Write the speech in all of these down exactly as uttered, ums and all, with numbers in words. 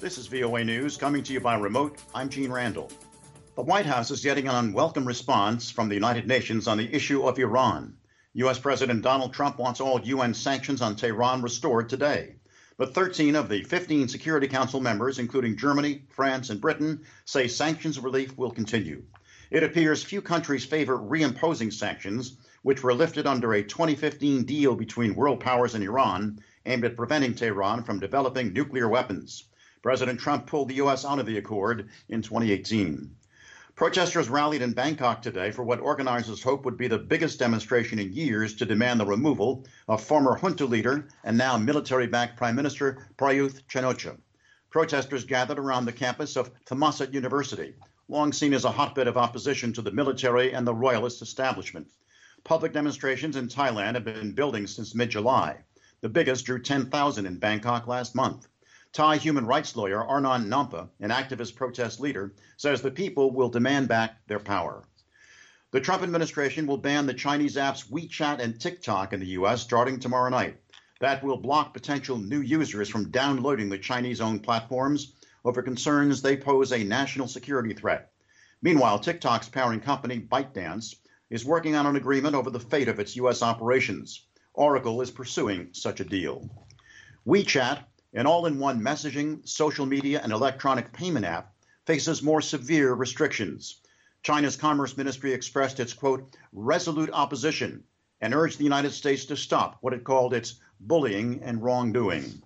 This is V O A News, coming to you by remote. I'm Gene Randall. The White House is getting an unwelcome response from the United Nations on the issue of Iran. U S. President Donald Trump wants all U N sanctions on Tehran restored today. But thirteen of the fifteen Security Council members, including Germany, France, and Britain, say sanctions relief will continue. It appears few countries favor reimposing sanctions, which were lifted under a twenty fifteen deal between world powers and Iran aimed at preventing Tehran from developing nuclear weapons. President Trump pulled the U S out of the accord in twenty eighteen. Protesters rallied in Bangkok today for what organizers hope would be the biggest demonstration in years to demand the removal of former junta leader and now military-backed Prime Minister Prayuth Chan-o-cha. Protesters gathered around the campus of Thammasat University, long seen as a hotbed of opposition to the military and the royalist establishment. Public demonstrations in Thailand have been building since mid-July. The biggest drew ten thousand in Bangkok last month. Thai human rights lawyer Arnon Nampa, an activist protest leader, says the people will demand back their power. The Trump administration will ban the Chinese apps WeChat and TikTok in the U S starting tomorrow night. That will block potential new users from downloading the Chinese-owned platforms over concerns they pose a national security threat. Meanwhile, TikTok's parent company, ByteDance, is working on an agreement over the fate of its U S operations. Oracle is pursuing such a deal. WeChat, an all-in-one messaging, social media, and electronic payment app, faces more severe restrictions. China's Commerce Ministry expressed its, quote, resolute opposition and urged the United States to stop what it called its bullying and wrongdoing.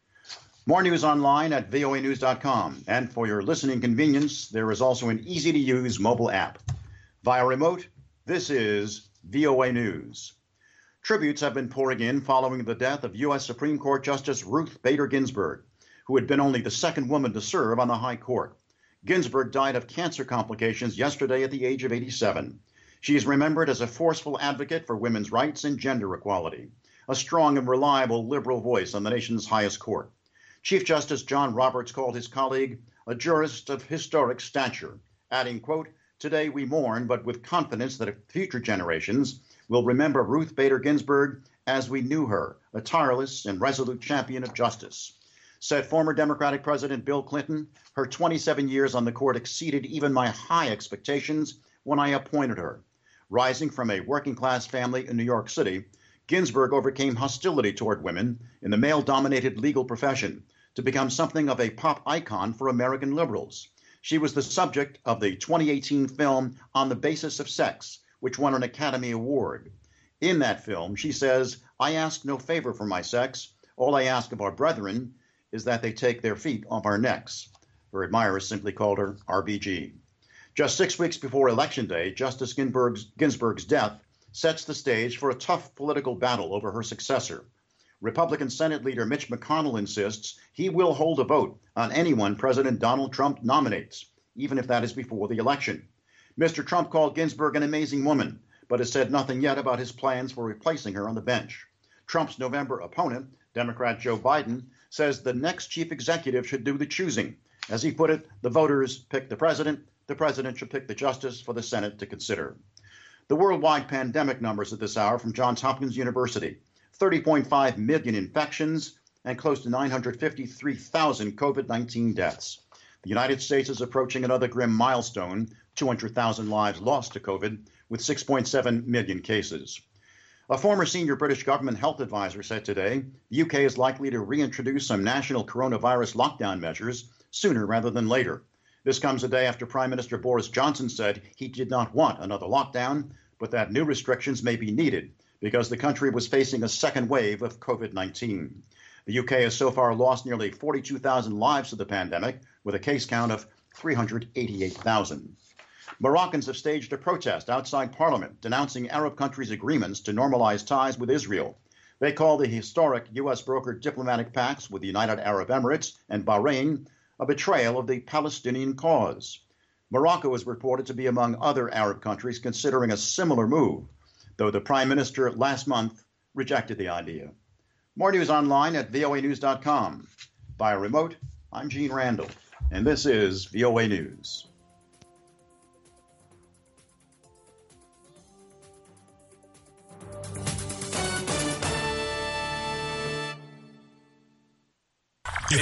More news online at V O A news dot com. And for your listening convenience, there is also an easy-to-use mobile app. Via remote, this is V O A News. Tributes have been pouring in following the death of U S. Supreme Court Justice Ruth Bader Ginsburg, who had been only the second woman to serve on the High Court. Ginsburg died of cancer complications yesterday at the age of eighty-seven. She is remembered as a forceful advocate for women's rights and gender equality, a strong and reliable liberal voice on the nation's highest court. Chief Justice John Roberts called his colleague a jurist of historic stature, adding, quote, today we mourn, but with confidence that future generations will remember Ruth Bader Ginsburg as we knew her, a tireless and resolute champion of justice. Said former Democratic President Bill Clinton, her twenty-seven years on the court exceeded even my high expectations when I appointed her. Rising from a working-class family in New York City, Ginsburg overcame hostility toward women in the male-dominated legal profession to become something of a pop icon for American liberals. She was the subject of the twenty eighteen film On the Basis of Sex, which won an Academy Award. In that film, she says, I ask no favor for my sex. All I ask of our brethren is that they take their feet off our necks. Her admirers simply called her R B G. Just six weeks before Election Day, Justice Ginsburg's, Ginsburg's death sets the stage for a tough political battle over her successor. Republican Senate leader Mitch McConnell insists he will hold a vote on anyone President Donald Trump nominates, even if that is before the election. Mister Trump called Ginsburg an amazing woman, but has said nothing yet about his plans for replacing her on the bench. Trump's November opponent, Democrat Joe Biden, says the next chief executive should do the choosing. As he put it, the voters pick the president, the president should pick the justice for the Senate to consider. The worldwide pandemic numbers at this hour from Johns Hopkins University, thirty point five million infections and close to nine hundred fifty-three thousand COVID nineteen deaths. The United States is approaching another grim milestone, two hundred thousand lives lost to COVID, with six point seven million cases. A former senior British government health advisor said today the U K is likely to reintroduce some national coronavirus lockdown measures sooner rather than later. This comes a day after Prime Minister Boris Johnson said he did not want another lockdown, but that new restrictions may be needed because the country was facing a second wave of COVID nineteen. The U K has so far lost nearly forty-two thousand lives to the pandemic, with a case count of three hundred eighty-eight thousand. Moroccans have staged a protest outside Parliament denouncing Arab countries' agreements to normalize ties with Israel. They call the historic U S-brokered diplomatic pacts with the United Arab Emirates and Bahrain a betrayal of the Palestinian cause. Morocco is reported to be among other Arab countries considering a similar move, though the Prime Minister last month rejected the idea. More news online at V O A news dot com. Via remote, I'm Gene Randall, and this is V O A News.